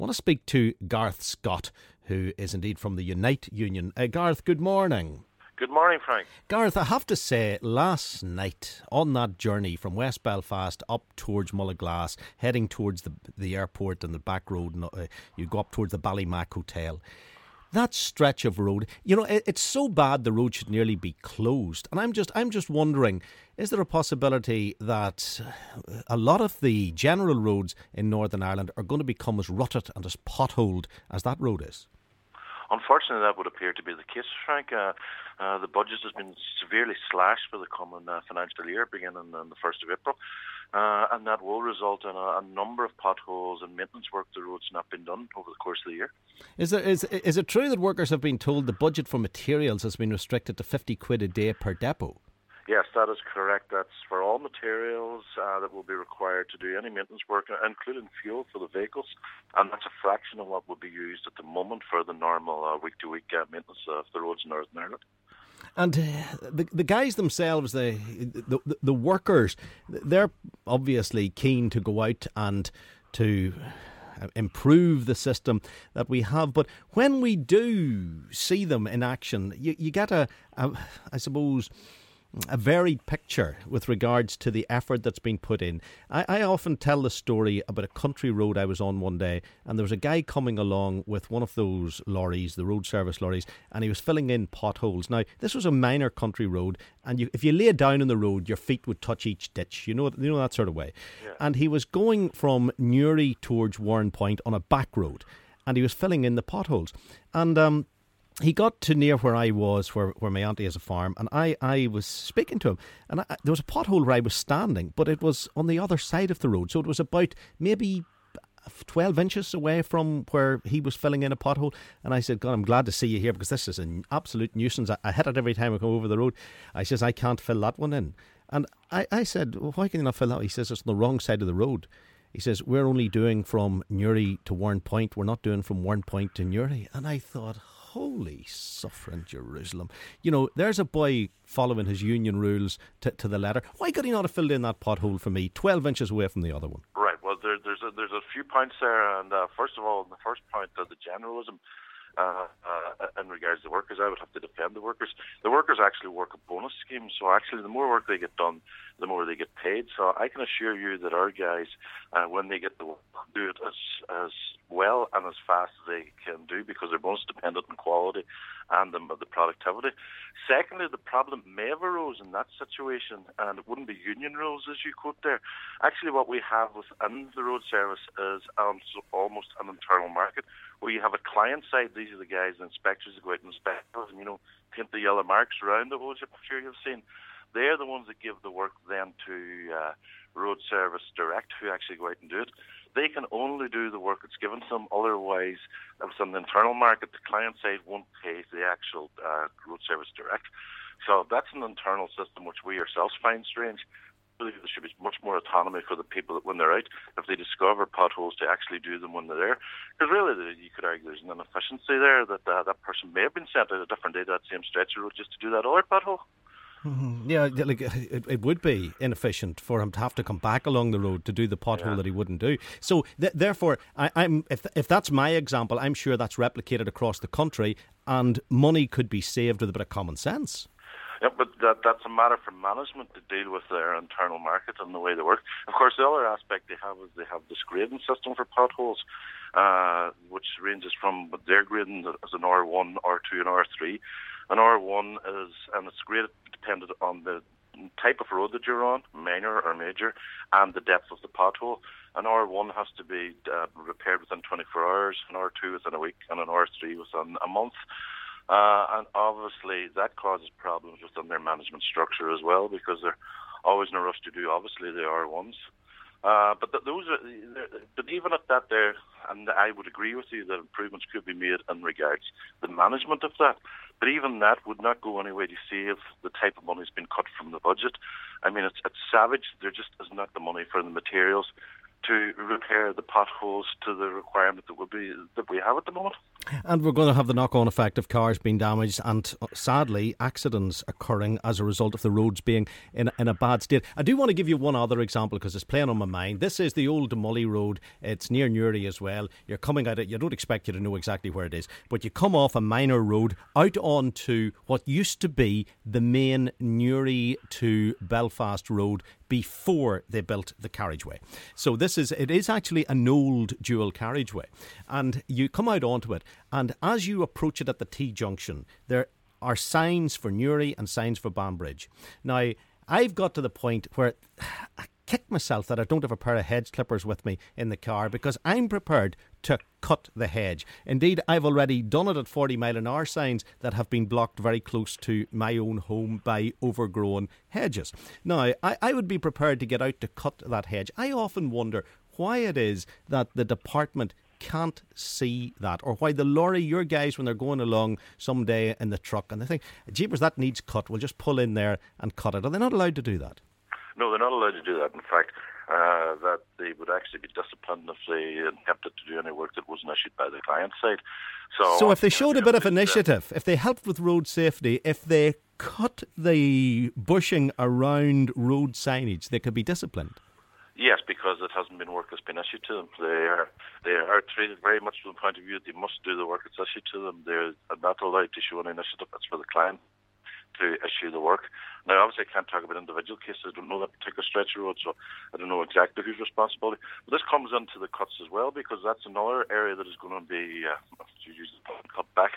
want to speak to Garth Scott, who is indeed from the Unite Union. Garth, good morning. Good morning, Frank. Garth, I have to say, last night on that journey from West Belfast up towards Mullaglass, heading towards the airport and the back road, and you go up towards the Ballymac Hotel, that stretch of road, you know, it's so bad the road should nearly be closed. And I'm just wondering, is there a possibility that a lot of the general roads in Northern Ireland are going to become as rutted and as potholed as that road is? Unfortunately, that would appear to be the case, Frank. The budget has been severely slashed for the coming financial year, beginning on the 1st of April. And that will result in a number of potholes and maintenance work the roads not been done over the course of the year. Is it true that workers have been told the budget for materials has been restricted to 50 quid a day per depot? Yes, that is correct. That's for all materials that will be required to do any maintenance work, including fuel for the vehicles. And that's a fraction of what would be used at the moment for the normal week-to-week maintenance of the roads in Northern Ireland. And the guys themselves, the workers, they're obviously keen to go out and to improve the system that we have. But when we do see them in action, you get I suppose, a varied picture with regards to the effort that's been put in. I often tell the story about a country road I was on one day, and there was a guy coming along with one of those lorries, the road service lorries, and he was filling in potholes. Now, this was a minor country road, and if you lay down on the road, your feet would touch each ditch, you know that sort of way. Yeah. And he was going from Newry towards Warrenpoint on a back road, and he was filling in the potholes. And he got to near where I was, where my auntie has a farm, and I was speaking to him, and there was a pothole where I was standing, but it was on the other side of the road, so it was about maybe 12 inches away from where he was filling in a pothole. And I said, God, I'm glad to see you here, because this is an absolute nuisance. I hit it every time I come over the road. I says, I can't fill that one in. And I said, well, why can you not fill that? He says, it's on the wrong side of the road. He says, we're only doing from Newry to Warrenpoint. We're not doing from Warrenpoint to Newry. And I thought, holy suffering Jerusalem. You know, there's a boy following his union rules to the letter. Why could he not have filled in that pothole for me, 12 inches away from the other one? Right, well, there's a few points there. And first of all, the first point, the generalism in regards to workers, I would have to defend the workers. The workers actually work a bonus scheme, so actually the more work they get done, the more they get paid. So I can assure you that our guys, when they get the work, do it as well and as fast as they can do, because they're bonus dependent on quality and the productivity. Secondly, the problem may have arose in that situation, and it wouldn't be union rules as you quote there. Actually, what we have within the road service is almost an internal market, where you have a client side. These are the guys, the inspectors, that go out and inspect and, paint the yellow marks around the roads. I'm sure you've seen. They're the ones that give the work then to Road Service Direct, who actually go out and do it. They can only do the work that's given to them. Otherwise, if it's an internal market, the client side won't pay the actual Road Service Direct. So that's an internal system which we ourselves find strange. I believe there should be much more autonomy for the people that when they're out, if they discover potholes, to actually do them when they're there. Because really, you could argue there's an inefficiency there, that that person may have been sent out a different day to that same stretch of road just to do that other pothole. Mm-hmm. Yeah, like it would be inefficient for him to have to come back along the road to do the pothole that he wouldn't do. So therefore, I'm if that's my example, I'm sure that's replicated across the country, and money could be saved with a bit of common sense. Yeah, but that's a matter for management to deal with their internal market and the way they work. Of course, the other aspect they have is they have this grading system for potholes, which ranges from their grading as an R1, R2 and R3. An R1 it's graded dependent on the type of road that you're on, minor or major, and the depth of the pothole. An R1 has to be repaired within 24 hours, an R2 within a week, and an R3 within a month. And obviously that causes problems within their management structure as well, because they're always in a rush to do, obviously, the R1s. But even at that there, and I would agree with you that improvements could be made in regards to the management of that, but even that would not go any way to save the type of money that's been cut from the budget. I mean, it's savage. There just is not the money for the materials. to repair the potholes to the requirement that we have at the moment. And we're going to have the knock-on effect of cars being damaged and, sadly, accidents occurring as a result of the roads being in a bad state. I do want to give you one other example because it's playing on my mind. This is the old Demully Road. It's near Newry as well. You're coming out, you don't expect you to know exactly where it is, but you come off a minor road out onto what used to be the main Newry to Belfast road before they built the carriageway. So it is actually an old dual carriageway, and you come out onto it, and as you approach it at the T-junction, there are signs for Newry and signs for Banbridge. Now, I've got to the point where I kick myself that I don't have a pair of hedge clippers with me in the car, because I'm prepared to cut the hedge. Indeed, I've already done it at 40 mile an hour signs that have been blocked very close to my own home by overgrown hedges. Now, I would be prepared to get out to cut that hedge. I often wonder why it is that the department can't see that, or why the lorry, your guys, when they're going along someday in the truck and they think, jeepers, that needs cut, we'll just pull in there and cut it. Are they not allowed to do that? No, they're not allowed to do that. In fact, that they would actually be disciplined if they attempted to do any work that wasn't issued by the client side. So if they showed a bit of initiative, if they helped with road safety, if they cut the bushing around road signage, they could be disciplined. Yes, because it hasn't been work that's been issued to them. They are treated very much from the point of view that they must do the work that's issued to them. They're not allowed to show an initiative. That's for the client to issue the work. Now, obviously, I can't talk about individual cases. I don't know that particular stretch of road, so I don't know exactly whose responsibility. But this comes into the cuts as well, because that's another area that is going to be cut back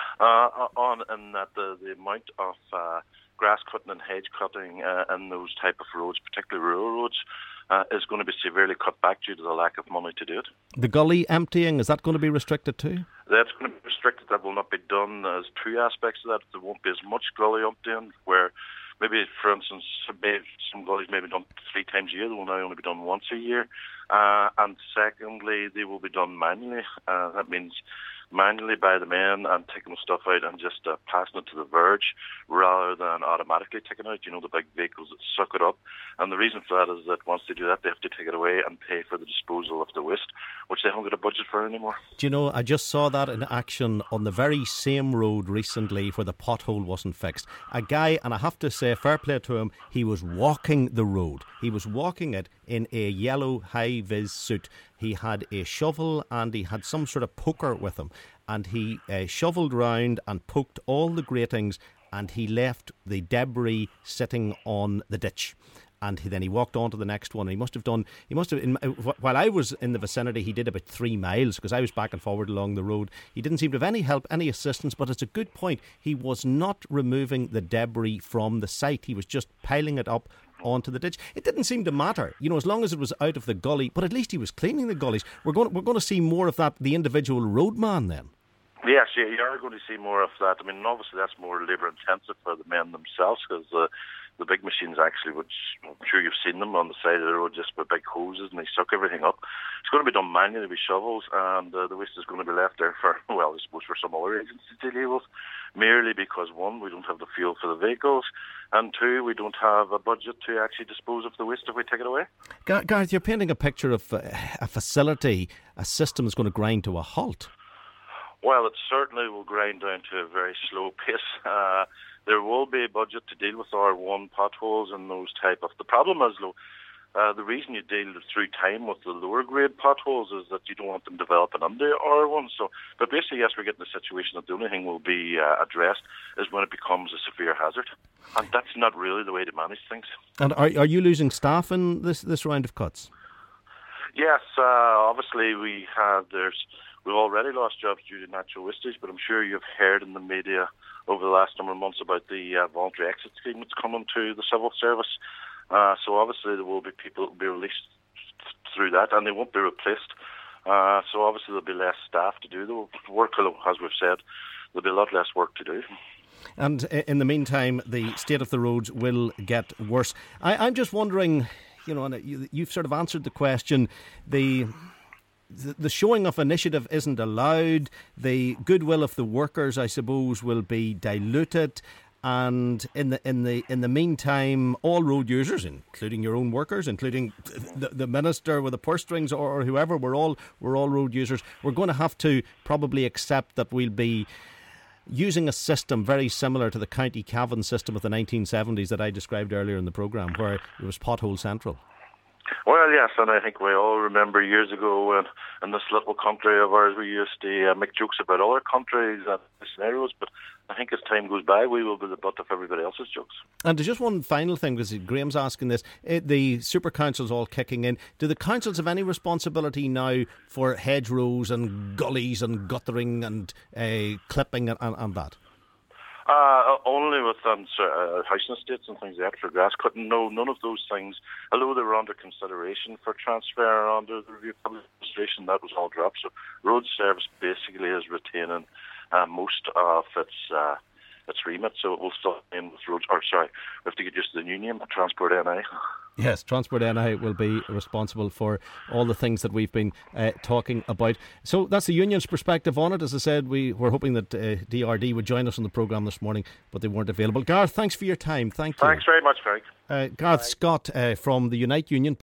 on, and that the amount of grass cutting and hedge cutting in those type of roads, particularly rural roads, is going to be severely cut back due to the lack of money to do it. The gully emptying, is that going to be restricted too? That's going to be restricted. That will not be done. There's two aspects of that. There won't be as much gully emptying, where maybe, for instance, some gullies may be done 3 times a year. They will now only be done once a year. And secondly, they will be done manually. That means manually by the men and taking the stuff out and just passing it to the verge rather than automatically taking it out. You know, the big vehicles that suck it up. And the reason for that is that once they do that, they have to take it away and pay for the disposal of the waste, which they haven't got a budget for anymore. Do you know, I just saw that in action on the very same road recently where the pothole wasn't fixed. A guy, and I have to say, fair play to him, he was walking the road. He was walking it in a yellow high-vis suit. He had a shovel and he had some sort of poker with him. And he shovelled round and poked all the gratings, and he left the debris sitting on the ditch. And then he walked on to the next one. And while I was in the vicinity, he did about 3 miles, because I was back and forward along the road. He didn't seem to have any help, any assistance, but it's a good point. He was not removing the debris from the site. He was just piling it up onto the ditch. It didn't seem to matter, you know, as long as it was out of the gully, but at least he was cleaning the gullies. We're going to see more of that, the individual roadman then. Yes, you are going to see more of that. I mean, obviously that's more labour intensive for the men themselves, because the big machines actually, which I'm sure you've seen them on the side of the road, just with big hoses, and they suck everything up. It's going to be done manually with shovels, and the waste is going to be left there for, well, I suppose for some other agencies to deal with, merely because, one, we don't have the fuel for the vehicles, and two, we don't have a budget to actually dispose of the waste if we take it away. Gareth, you're painting a picture of a facility, a system that's going to grind to a halt. Well, it certainly will grind down to a very slow pace. There will be a budget to deal with R1 potholes and those type of... The problem is, the reason you deal through time with the lower grade potholes is that you don't want them developing under R1. So, but basically, yes, we're getting a situation that the only thing will be addressed is when it becomes a severe hazard. And that's not really the way to manage things. And are you losing staff in this round of cuts? Yes, obviously we've already lost jobs due to natural wastage, but I'm sure you've heard in the media over the last number of months about the voluntary exit scheme that's coming to the civil service. So obviously there will be people that will be released through that, and they won't be replaced. So obviously there'll be less staff to do the work, as we've said. There'll be a lot less work to do. And in the meantime, the state of the roads will get worse. I'm just wondering, you know, and you've sort of answered the question, the showing of initiative isn't allowed. The goodwill of the workers, I suppose, will be diluted. and in the meantime, all road users, including your own workers, including the minister with the purse strings or whoever, we're all road users. We're going to have to probably accept that we'll be using a system very similar to the County Cavan system of the 1970s that I described earlier in the programme, where it was pothole central. Well, yes, and I think we all remember years ago when in this little country of ours we used to make jokes about other countries and scenarios, but I think as time goes by we will be the butt of everybody else's jokes. And there's just one final thing, because Graham's asking this. The super councils all kicking in. Do the councils have any responsibility now for hedgerows and gullies and guttering and clipping and that? Only with housing estates and things like that for grass cutting. No, none of those things. Although they were under consideration for transfer under the Review of Public Administration, that was all dropped. So road service basically is retaining most of its remit. So it will still end with roads. Or sorry, we have to get used to the new name, Transport NI. Yes, Transport NI will be responsible for all the things that we've been talking about. So that's the union's perspective on it. As I said, we were hoping that DRD would join us on the programme this morning, but they weren't available. Garth, thanks for your time. Thank you. Thanks very much, Craig. Garth Scott from the Unite Union.